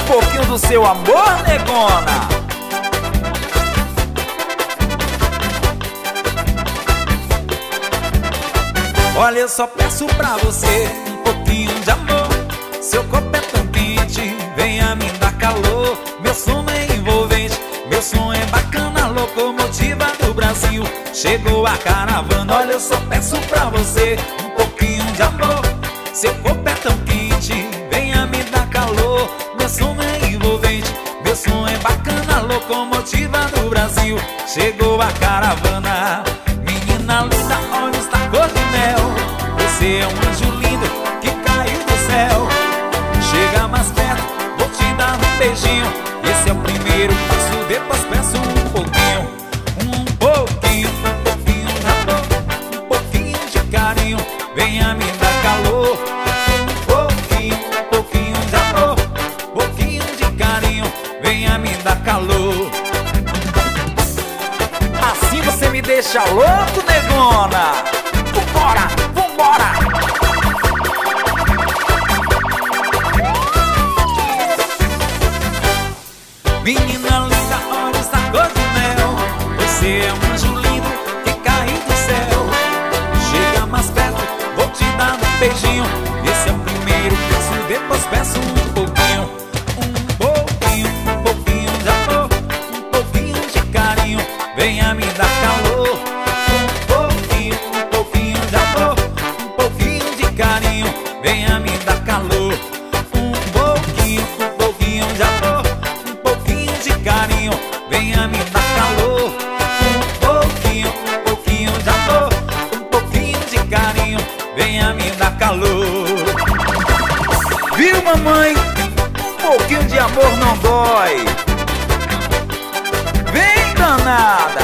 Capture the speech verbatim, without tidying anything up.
pouquinho do seu amor, negona. Olha, eu só peço pra você um pouquinho de amor. Seu corpo é tão quente, venha me dar calor. Meu som é envolvente, meu som é bacana, locomotiva do Brasil. Chegou a caravana, olha, eu só peço pra você um pouquinho de amor. Seu corpo é tão quente, venha me dar calor. Meu som é envolvente, meu som é bacana, locomotiva do Brasil. Chegou a caravana, menina linda, olhos da cor de mel. Você é um anjo lindo que caiu do céu. Chega mais perto, vou te dar um beijinho. Esse é o primeiro passo, depois peço um pouquinho. Um pouquinho, um pouquinho de amor, um pouquinho de carinho, venha me dar calor. Um pouquinho, um pouquinho de amor, um pouquinho de carinho, venha me dar calor. Assim você me deixa louco, negona. Vambora, vambora. Menina linda, olhos da cor de mel. Você é um anjo lindo que caiu do céu. Chega mais perto, vou te dar um beijinho. Esse é o primeiro passo, depois peço um pouquinho. Um pouquinho, um pouquinho de amor, um pouquinho de carinho, venha me dar calor. Um pouquinho, um pouquinho de amor, um pouquinho de carinho, venha me dar calor. Um pouquinho, um pouquinho de amor, um pouquinho de carinho, venha me dar calor. Um pouquinho, um pouquinho de amor, um pouquinho de carinho, venha me dar calor. Viu, mamãe? Um pouquinho de amor não dói. Vem, danada.